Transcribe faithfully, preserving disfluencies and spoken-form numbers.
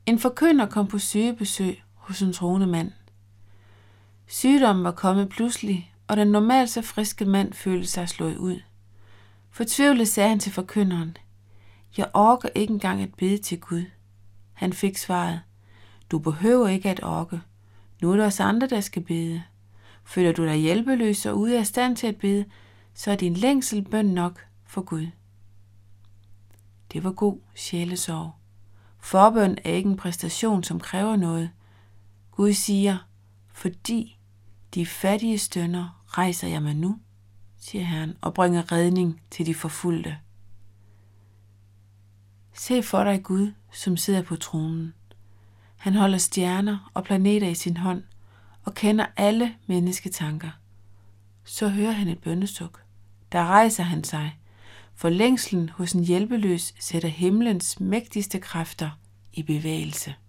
En forkynder kom på sygebesøg hos en troende mand. Sygdommen var kommet pludselig, og den normalt så friske mand følte sig slået ud. Fortvivlet sagde han til forkynderen: Jeg orker ikke engang at bede til Gud. Han fik svaret: Du behøver ikke at orke. Nu er der os andre, der skal bede. Føler du dig hjælpeløs og ude af stand til at bede, så er din længsel bøn nok for Gud. Det var god sjælesorg. Forbøn er ikke en præstation, som kræver noget. Gud siger: Fordi de fattige stønner rejser jeg mig nu, siger Herren, og bringer redning til de forfulgte. Se for dig Gud, som sidder på tronen. Han holder stjerner og planeter i sin hånd og kender alle mennesketanker. Så hører han et bønnesuk. Der rejser han sig, for længslen hos en hjælpeløs sætter himlens mægtigste kræfter i bevægelse.